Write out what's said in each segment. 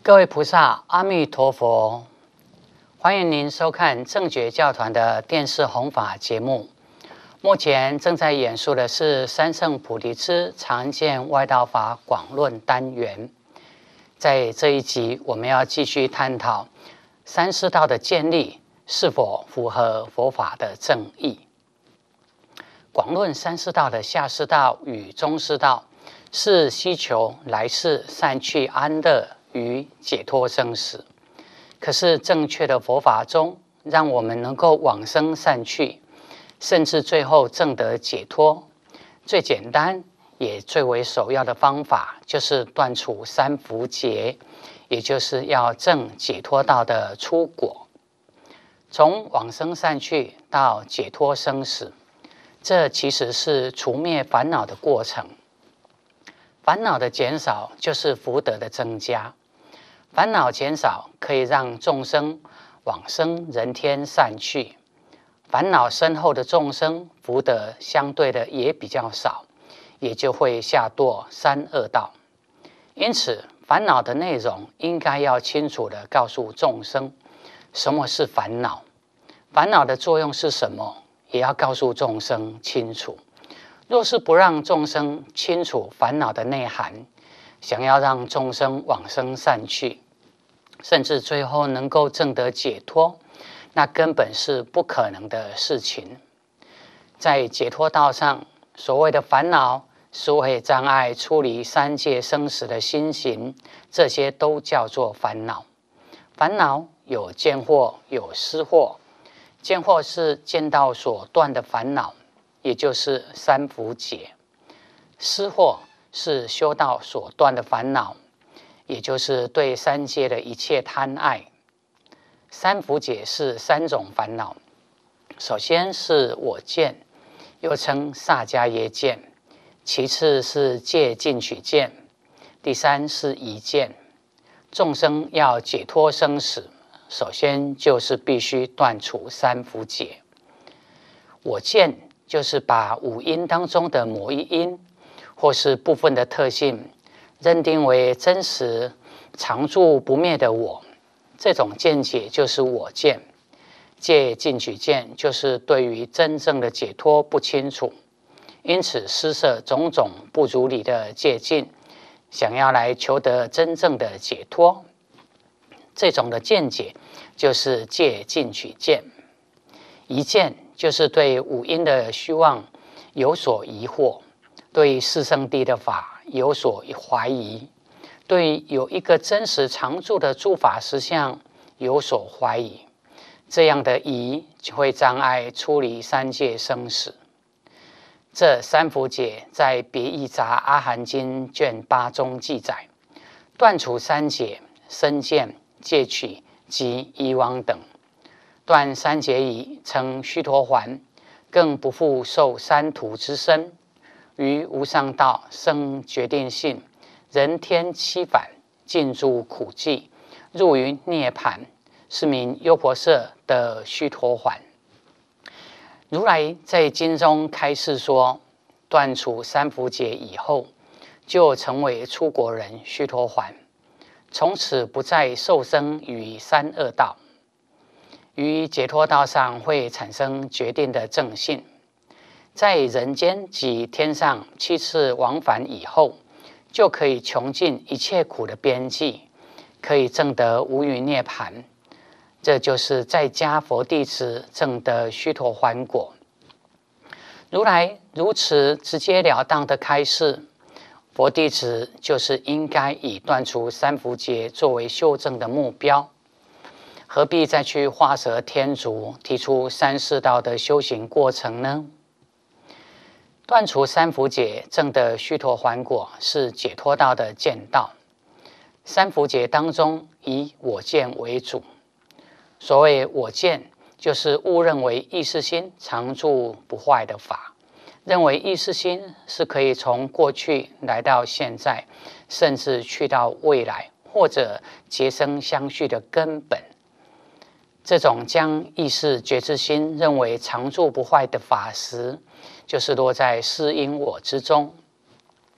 各位菩萨，阿弥陀佛！欢迎您收看正觉教团的电视弘法节目。目前正在演述的是三圣菩提之常见外道法广论单元。在这一集，我们要继续探讨三师道的建立是否符合佛法的正义。广论三师道的下师道与中师道，是希求来世善趣安乐与解脱生死。可是正确的佛法中，让我们能够往生善趣，甚至最后证得解脱，最简单也最为首要的方法，就是断除三伏劫，也就是要证解脱道的初果。从往生善趣到解脱生死，这其实是除灭烦恼的过程。烦恼的减少就是福德的增加，烦恼减少可以让众生往生人天善趣，烦恼深厚的众生福德相对的也比较少，也就会下堕三恶道。因此烦恼的内容应该要清楚地告诉众生什么是烦恼，烦恼的作用是什么，也要告诉众生清楚。若是不让众生清楚烦恼的内涵，想要让众生往生善趣，甚至最后能够证得解脱，那根本是不可能的事情。在解脱道上，所谓的烦恼是为障碍出离三界生死的心行，这些都叫做烦恼。烦恼有见惑，有思惑。见惑是见道所断的烦恼，也就是三伏劫；思惑是修道所断的烦恼，也就是对三界的一切贪爱。三伏劫是三种烦恼，首先是我见，又称萨迦耶见；其次是戒禁取见；第三是疑见。众生要解脱生死，首先就是必须断除三伏劫。我见就是把五阴当中的某一阴或是部分的特性认定为真实常住不灭的我，这种见解就是我见。戒禁取见就是对于真正的解脱不清楚，因此施设种种不如理的戒禁，想要来求得真正的解脱，这种的见解就是戒禁取见。疑见就是对五阴的虚妄有所疑惑，对四圣谛的法有所怀疑，对有一个真实常住的诸法实相有所怀疑，这样的疑就会障碍出离三界生死。这三伏劫在别义杂阿含经卷8中记载，断除三劫、身见、戒取及遗忘等。断三劫已成须陀洹，更不复受三途之身，于无上道生决定性，人天七返，尽住苦寂，入于涅槃，是名优婆塞的须陀洹。如来在经中开示说，断除三伏劫以后，就成为出国人须陀洹，从此不再受生于三恶道，于解脱道上会产生决定的正性，在人间及天上7次往返以后，就可以穷尽一切苦的边际，可以证得无余涅槃。这就是在家佛弟子证得须陀洹果。如来如此直截了当的开示，佛弟子就是应该以断除三伏劫作为修正的目标，何必再去画蛇添足，提出三世道的修行过程呢？断除三伏劫证得须陀洹果是解脱道的见道。三伏劫当中以我见为主，所谓我见就是误认为意识心常住不坏的法，认为意识心是可以从过去来到现在，甚至去到未来，或者结生相续的根本。这种将意识觉知心认为常住不坏的法时，就是落在是因我之中。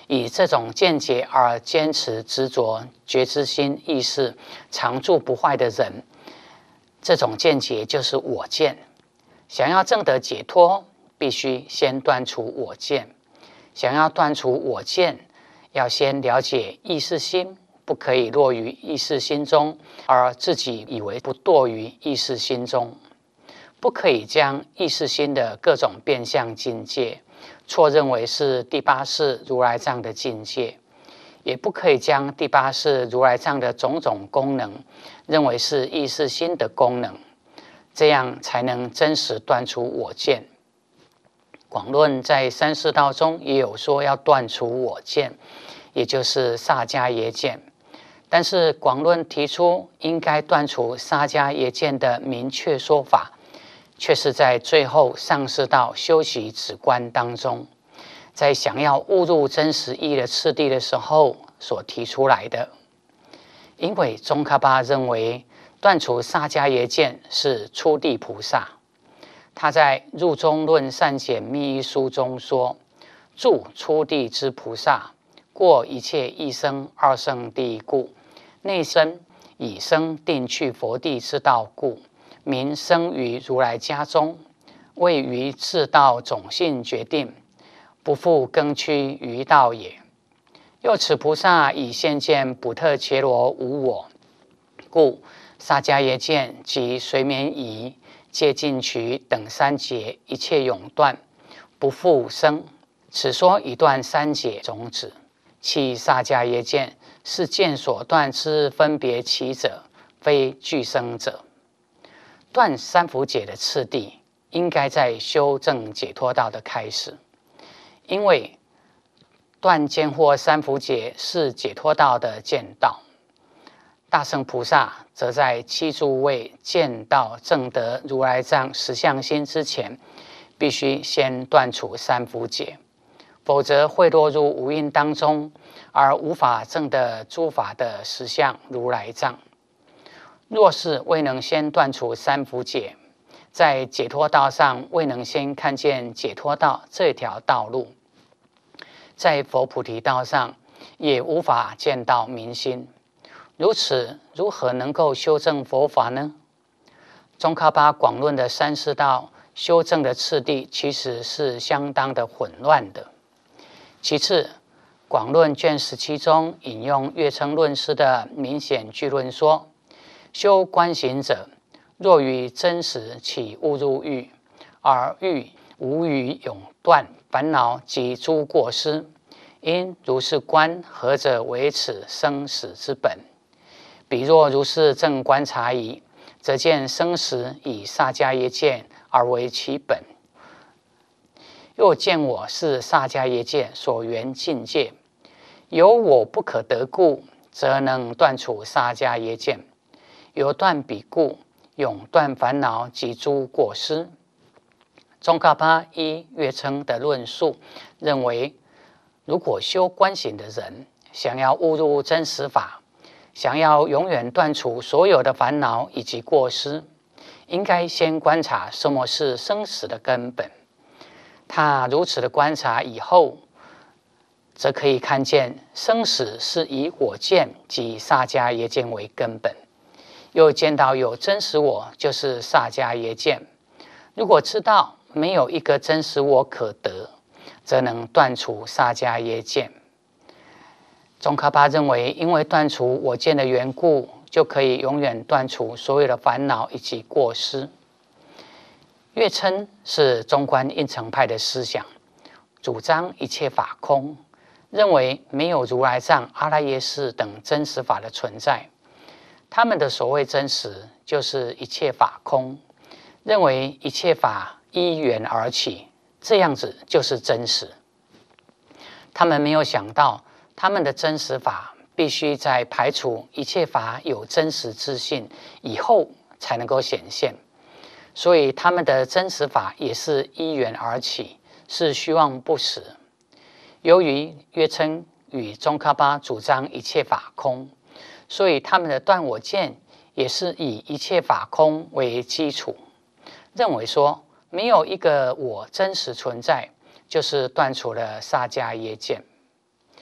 以这种见解而坚持执着觉知心意识常住不坏的人，这种见解就是我见。想要证得解脱，必须先断除我见。想要断除我见，要先了解意识心不可以落于意识心中，而自己以为不堕于意识心中。不可以将意识心的各种变相境界错认为是第八识如来藏的境界，也不可以将第八识如来藏的种种功能认为是意识心的功能，这样才能真实断除我见。广论在三世道中也有说要断除我见，也就是萨迦耶见，但是广论提出应该断除萨迦耶见的明确说法，却是在最后上士道修习止观当中，在想要悟入真实义的次第的时候所提出来的。因为宗喀巴认为断除萨迦耶见是初地菩萨，他在《入中论善显密一书》中说：住初地之菩萨，过一切一生二圣地故，内生以生定去佛地之道故，名生于如来家中，位于自道种性决定，不复更趋于道也。又此菩萨以现见补特伽罗无我，故萨迦耶见及随眠疑、戒禁取等三劫一切永断，不复生。此说已断三劫种子，其萨迦耶见是见所断之分别起者，非具生者。断三伏解的次第应该在修正解脱道的开始，因为断见惑三伏解是解脱道的见道。大乘菩萨则在七诸位见道证得如来藏实相心之前，必须先断除三伏解，否则会落入五蕴当中，而无法证得诸法的实相如来藏。若是未能先断除三伏解，在解脱道上未能先看见解脱道这条道路，在佛菩提道上也无法见到明心。如此，如何能够修正佛法呢？宗喀巴广论的三世道修正的次第其实是相当的混乱的。其次，广论卷17中引用月称论师的明显句论说：修观行者，若于真实起误入欲，而欲无于永断烦恼及诸过失，因如是观，何者为此生死之本？彼若如是正观察矣，则见生死以萨迦耶见而为其本。又见我是萨迦耶见所缘境界，有我不可得故，则能断除萨迦耶见。有断彼故，永断烦恼及诸过失。宗喀巴依月称的论述认为，如果修观行的人想要悟入真实法，想要永远断除所有的烦恼以及过失，应该先观察什么是生死的根本。他如此的观察以后，则可以看见生死是以我见及萨迦耶见为根本，又见到有真实我就是萨迦耶见。如果知道没有一个真实我可得，则能断除萨迦耶见。宗喀巴认为，因为断除我见的缘故，就可以永远断除所有的烦恼以及过失。月称是中观应成派的思想，主张一切法空，认为没有如来藏、阿赖耶识等真实法的存在。他们的所谓真实，就是一切法空，认为一切法依缘而起，这样子就是真实。他们没有想到，他们的真实法必须在排除一切法有真实自性以后才能够显现，所以他们的真实法也是依缘而起，是虚妄不实。由于月称与宗喀巴主张一切法空，所以他们的断我见也是以一切法空为基础，认为说没有一个我真实存在，就是断除了萨迦耶见。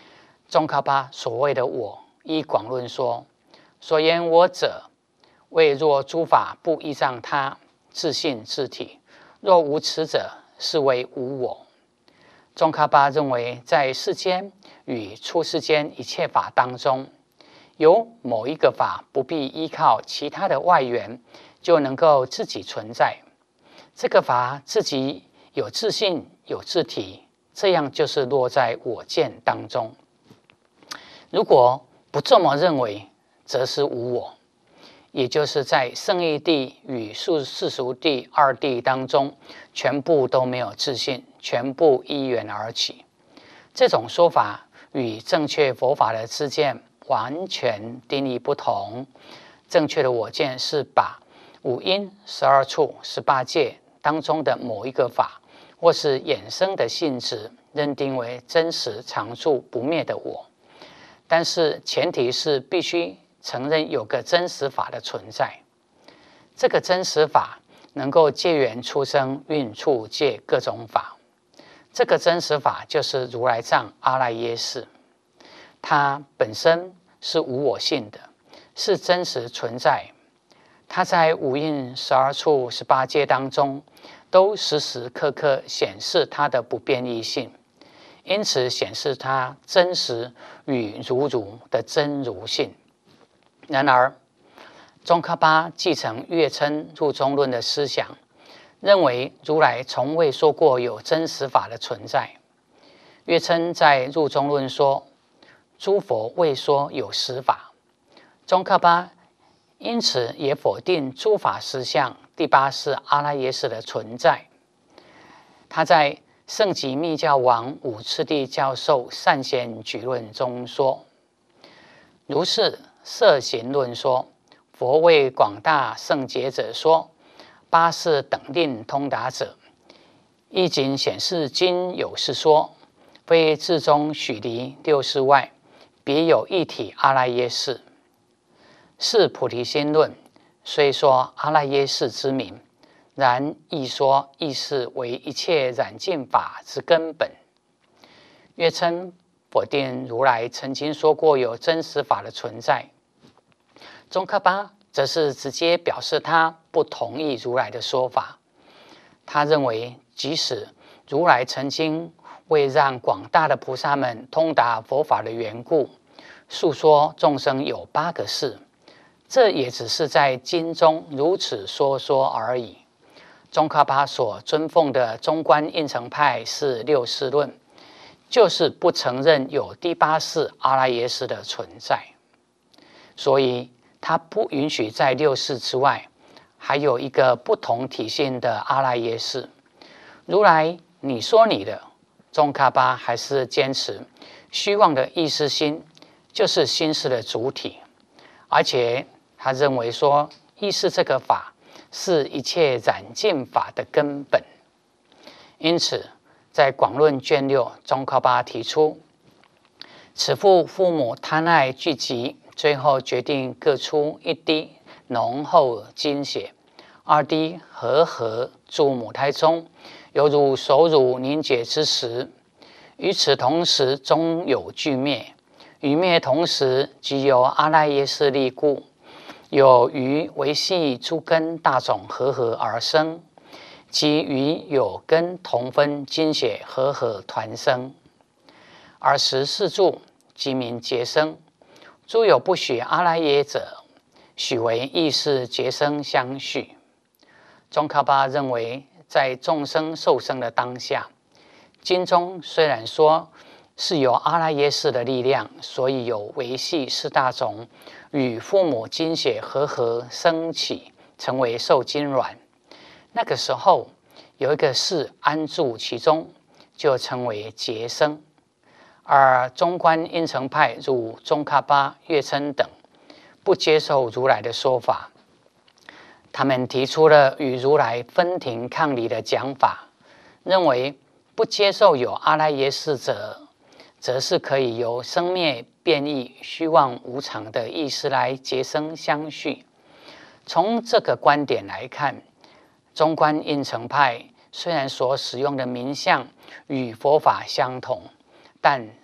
宗喀巴所谓的我，依广论说，所言我者，谓若诸法不依仗他，自性自体，若无此者，是为无我。宗喀巴认为，在世间与出世间一切法当中，有某一个法不必依靠其他的外缘，就能够自己存在。这个法自己有自性，有自体，这样就是落在我见当中。如果不这么认为，则是无我，也就是在圣义谛与世俗谛二谛当中，全部都没有自性，全部依缘而起。这种说法与正确佛法的知见完全定义不同。正确的我见是把五因、12处、18界当中的某一个法，或是衍生的性质，认定为真实常住不灭的我。但是前提是必须承认有个真实法的存在，这个真实法能够借缘出生运处界各种法，这个真实法就是如来藏阿赖耶识，它本身是无我性的，是真实存在。它在五蕴、12处、18界当中，都时时刻刻显示它的不变异性，因此显示它真实与如如的真如性。然而，宗喀巴继承月称入中论的思想，认为如来从未说过有真实法的存在。月称在入中论说，诸佛未说有实法。宗喀巴因此也否定诸法实相第八世阿赖耶识的存在。他在圣极密教王五次第教授善贤举论中说，如是摄行论说，佛为广大圣解者说，八世等令通达者，亦仅显示今有是说，非自中许离六世外，别有一体阿赖耶识。是菩提心论，虽说阿赖耶识之名，然亦说意识为一切染净法之根本。月称否定如来曾经说过有真实法的存在。宗喀巴则是直接表示他不同意如来的说法。他认为，即使如来曾经为让广大的菩萨们通达佛法的缘故，述说众生有8个世，这也只是在经中如此说而已。宗喀巴所尊奉的中观应成派是六世论，就是不承认有第8世阿赖耶识的存在，所以他不允许在六世之外还有一个不同体性的阿赖耶识。如来你说你的，宗喀巴还是坚持虚妄的意识心就是心识的主体，而且他认为说意识这个法是一切染净法的根本。因此在广论卷6，宗喀巴提出，此父母贪爱聚集，最后决定各出1滴浓厚精血，2滴和注母胎中，犹如手乳凝结之时。与此同时，终有俱灭，与灭同时，即由阿赖耶识力故，有余维系诸根大种和而生，即与有根同分精血和团生，而时四柱即名结生。诸有不许阿赖耶者，许为意识结生相续。宗喀巴认为，在众生受生的当下，经中虽然说是由阿赖耶识的力量，所以有维系4大种与父母精血和升起，成为受精卵。那个时候有一个识安住其中，就称为结生。而中观应成派如宗喀巴、月称等不接受如来的说法，他们提出了与如来分庭抗礼的讲法，认为不接受有阿赖耶识者，则是可以由生灭变异虚妄无常的意识来结生相续。从这个观点来看，中观应成派虽然所使用的名相与佛法相同，但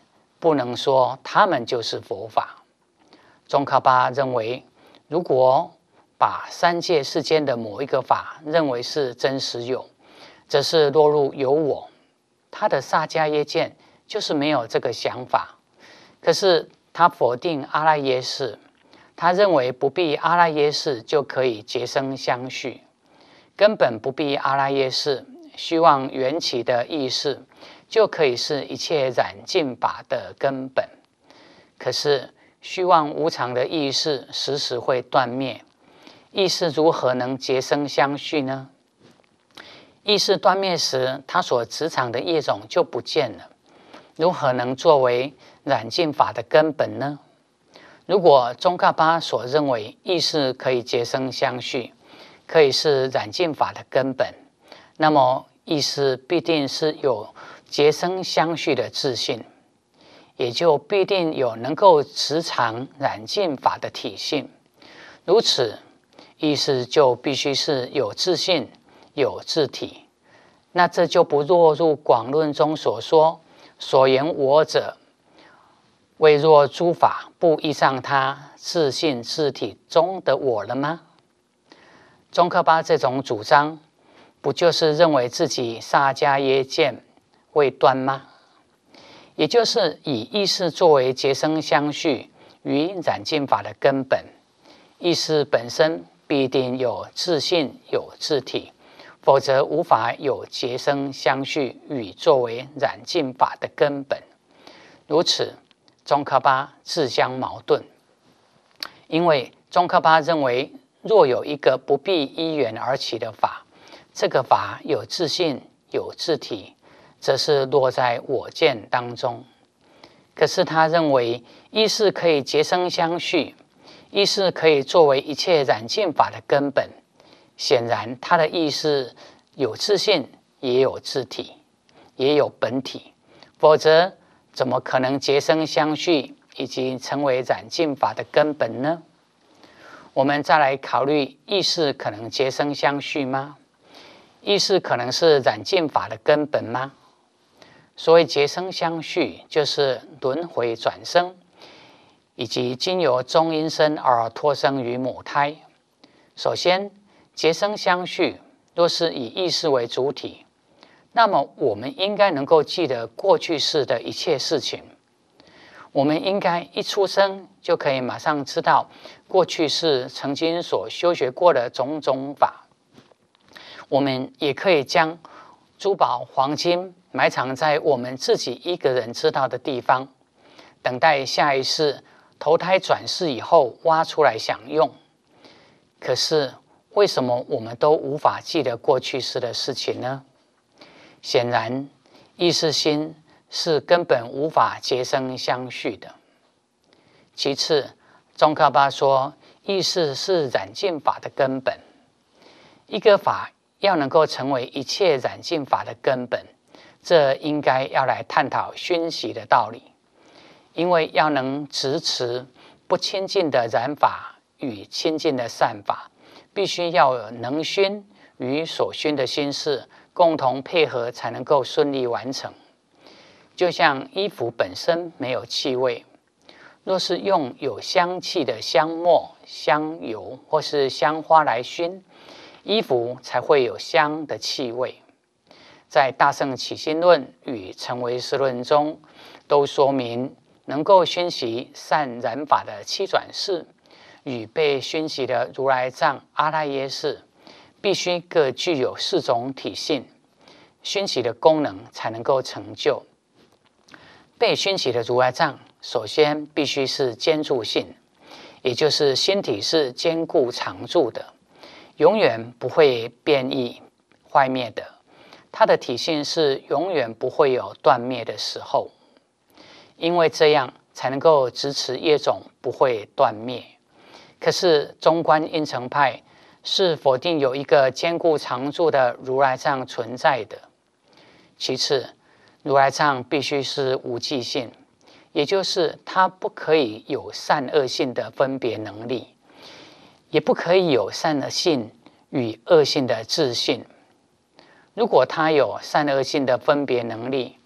不能说他们就是佛法。宗喀巴认为，如果把三界世间的某一个法认为是真实有，则是落入有我。他的萨迦耶见就是没有这个想法。可是他否定阿赖耶识，他认为不必阿赖耶识就可以结生相续，根本不必阿赖耶识，虚妄缘起的意识就可以是一切染净法的根本。可是虚妄无常的意识时时会断灭，意识如何能结生相续呢？意识断灭时，它所执掌的业种就不见了，如何能作为染净法的根本呢？如果宗喀巴所认为意识可以结生相续，可以是染净法的根本，那么意识必定是有结生相续的自信，也就必定有能够持常染净法的体性。如此，意识就必须是有自信、有自体。那这就不落入广论中所说所言我者，为若诸法不依仗他自信自体中的我了吗？宗喀巴这种主张，不就是认为自己萨迦耶见未断吗？也就是以意识作为结生相续与染净法的根本，意识本身必定有自信有自体，否则无法有结生相续与作为染净法的根本。如此，宗喀巴自相矛盾。因为宗喀巴认为，若有一个不必依缘而起的法，这个法有自信有自体，则是落在我见当中。可是他认为意识可以结生相续，意识可以作为一切染净法的根本。显然他的意识有自信，也有自体，也有本体，否则怎么可能结生相续以及成为染净法的根本呢？我们再来考虑，意识可能结生相续吗？意识可能是染净法的根本吗？所谓结生相续，就是轮回转生，以及经由中阴身而脱生于母胎。首先，结生相续若是以意识为主体，那么我们应该能够记得过去世的一切事情。我们应该一出生就可以马上知道过去世曾经所修学过的种种法。我们也可以将珠宝黄金埋藏在我们自己一个人知道的地方，等待下一世投胎转世以后挖出来享用。可是为什么我们都无法记得过去世的事情呢？显然意识心是根本无法结生相续的。其次，宗喀巴说意识是染净法的根本。一个法要能够成为一切染净法的根本，这应该要来探讨熏习的道理。因为要能执持不清净的染法与清净的善法，必须要有能熏与所熏的心事共同配合，才能够顺利完成。就像衣服本身没有气味，若是用有香气的香末、香油或是香花来熏，衣服才会有香的气味。在《大乘起心论》与《成唯识论》中都说明，能够熏习善染法的七转世与被熏习的如来藏阿赖耶识，必须各具有四种体性，熏习的功能才能够成就。被熏习的如来藏首先必须是坚住性，也就是心体是坚固常住的，永远不会变异坏灭的。它的体性是永远不会有断灭的时候，因为这样才能够执持业种不会断灭。可是中观应成派是否定有一个坚固常住的如来藏存在的。其次，如来藏必须是无记性，也就是它不可以有善恶性的分别能力，也不可以有善恶性与恶性的自性。如果它有善恶性的分别能力，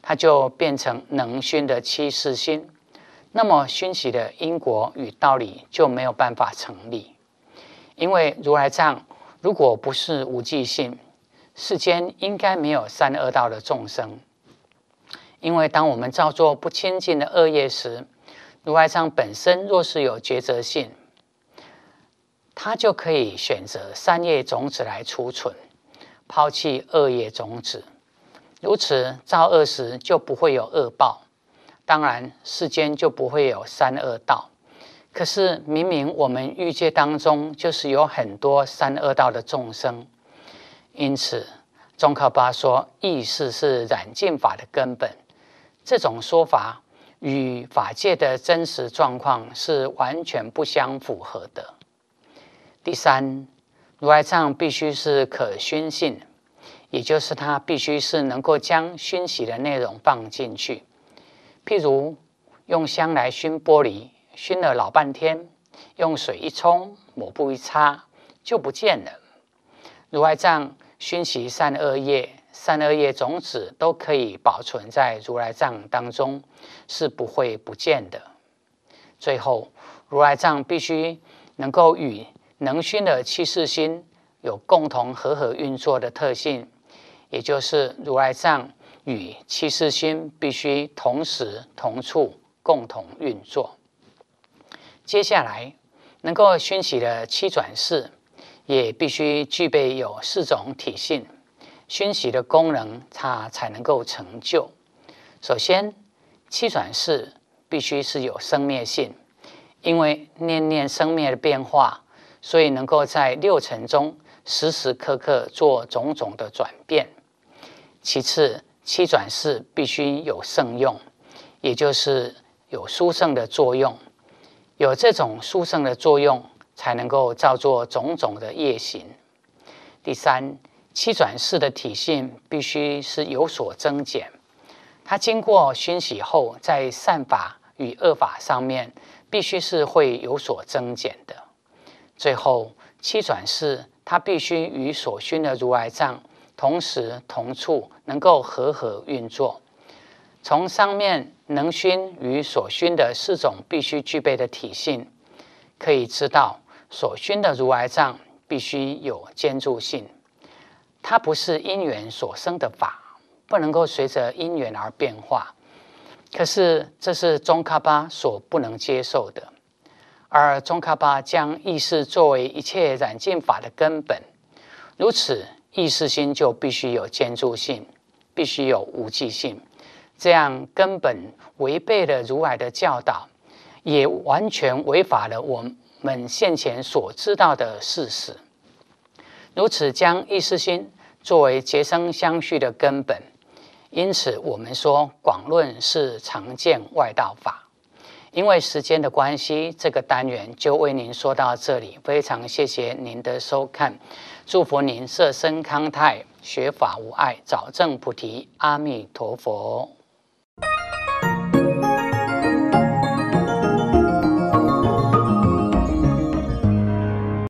它就变成能熏的七世心，那么熏习的因果与道理就没有办法成立。因为如来藏如果不是无记性，世间应该没有三恶道的众生。因为当我们造作不清净的恶业时，如来藏本身若是有觉则性，它就可以选择善业种子来储存，抛弃恶业种子。如此造恶时就不会有恶报，当然世间就不会有三恶道。可是明明我们欲界当中就是有很多三恶道的众生，因此宗喀巴说意识是染净法的根本，这种说法与法界的真实状况是完全不相符合的。第三，如来藏必须是可熏性，也就是它必须是能够将熏习的内容放进去。譬如用香来熏玻璃，熏了老半天，用水一冲，抹布一擦，就不见了。如来藏熏习善恶业，善恶业种子都可以保存在如来藏当中，是不会不见的。最后，如来藏必须能够与能熏的七世心有共同和合运作的特性，也就是如来藏与七世心必须同时同处共同运作。接下来能够熏习的七转世也必须具备有四种体性，熏习的功能它才能够成就。首先，七转世必须是有生灭性，因为念念生灭的变化，所以能够在六尘中时时刻刻做种种的转变。其次，七转世必须有圣用，也就是有殊胜的作用。有这种殊胜的作用，才能够造作种种的业行。第三，七转世的体性必须是有所增减，它经过熏习后，在善法与恶法上面必须是会有所增减的。最后，七转世它必须与所熏的如来藏同时同处，能够和合运作。从上面能熏与所熏的四种必须具备的体性，可以知道所熏的如来藏必须有坚住性，它不是因缘所生的法，不能够随着因缘而变化。可是这是宗喀巴所不能接受的，而宗喀巴将意识作为一切染净法的根本，如此意识心就必须有坚住性，必须有无记性。这样根本违背了如来的教导，也完全违反了我们现前所知道的事实。如此将意识心作为结生相续的根本，因此我们说广论是常见外道法。因为时间的关系，这个单元就为您说到这里，非常谢谢您的收看，祝福您色身康泰，学法无碍，早证菩提，阿弥陀佛。